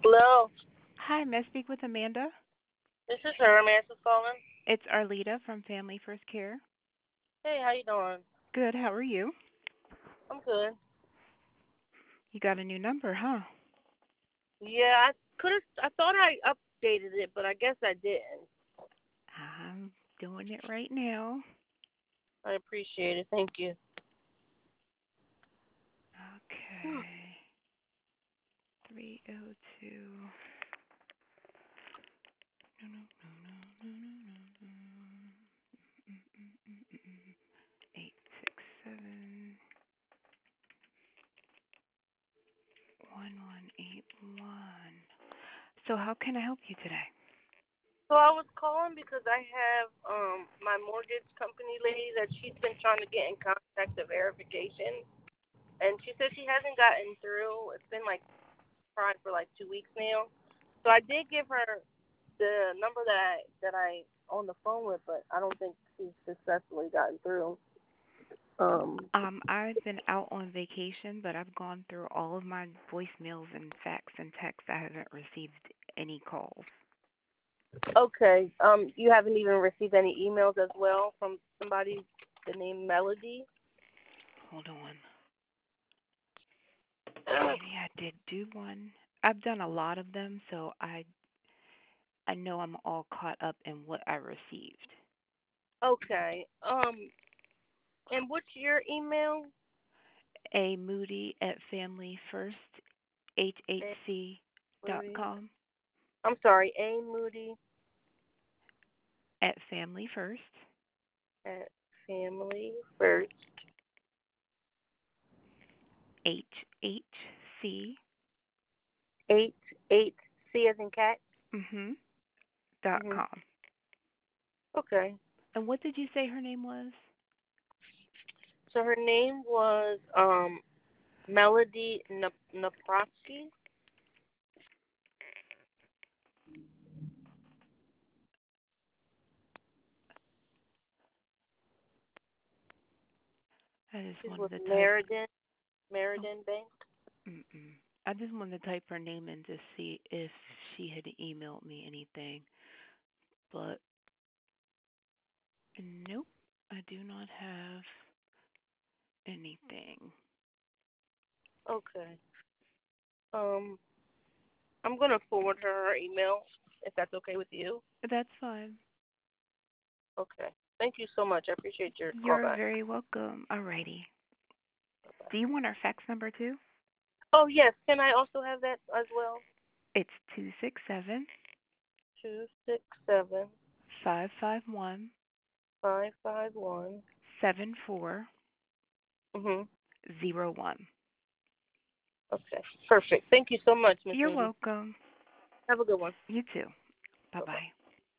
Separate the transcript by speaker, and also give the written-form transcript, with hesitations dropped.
Speaker 1: Hello,
Speaker 2: Hi, may I speak with Amanda?
Speaker 1: this is her. Amanda calling.
Speaker 2: It's Arlita from Family First Care.
Speaker 1: Hey, how you doing?
Speaker 2: Good, how are you?
Speaker 1: I'm good.
Speaker 2: You got a new number, huh?
Speaker 1: Yeah, I could have. I thought I updated it, but I guess I didn't.
Speaker 2: I'm doing it right now.
Speaker 1: I appreciate it. Thank you.
Speaker 2: Okay. 302. No, no, no, no, no, no, no. 867 1181. So how can I help you today?
Speaker 1: So I was calling because I have my mortgage company lady that she's been trying to get in contact of verification, and she said she hasn't gotten through. It's been like tried for like 2 weeks now. So I did give her the number that I on the phone with, but I don't think she's successfully gotten through. Um,
Speaker 2: I've been out on vacation, but I've gone through all of my voicemails and fax and texts. I haven't received any calls.
Speaker 1: Okay. You haven't even received any emails as well from somebody the name Melody.
Speaker 2: Hold on. Maybe I did do one. I've done a lot of them, so I know I'm all caught up in what I received.
Speaker 1: Okay. And what's your email?
Speaker 2: A Moody at Family First
Speaker 1: A
Speaker 2: HHC dot
Speaker 1: Moody.
Speaker 2: com
Speaker 1: I'm sorry, A Moody
Speaker 2: at Family First
Speaker 1: at Family First
Speaker 2: HHC
Speaker 1: 88C as in cat.
Speaker 2: mhm dot
Speaker 1: Mhm.
Speaker 2: com.
Speaker 1: Okay.
Speaker 2: And what did you say her name was?
Speaker 1: So her name was Melody Naprosky.
Speaker 2: I just
Speaker 1: She's
Speaker 2: wanted
Speaker 1: with
Speaker 2: to type. Oh,
Speaker 1: Meriden Bank.
Speaker 2: I just wanted to type her name in to see if she had emailed me anything, but nope, I do not have anything.
Speaker 1: Okay. Um, I'm gonna forward her email if that's okay with you.
Speaker 2: That's fine.
Speaker 1: Okay. Thank you so much. I appreciate your call
Speaker 2: You're
Speaker 1: back.
Speaker 2: very welcome. Alrighty. Do you want our fax number too?
Speaker 1: Oh yes, can I also have that as well?
Speaker 2: It's 267
Speaker 1: 267
Speaker 2: 551
Speaker 1: 551.
Speaker 2: 7401.
Speaker 1: Mhm. Okay. Perfect. Thank you so much, Miss
Speaker 2: You're
Speaker 1: Moody.
Speaker 2: welcome.
Speaker 1: Have a good one.
Speaker 2: You too. Bye
Speaker 1: Bye bye.
Speaker 2: bye.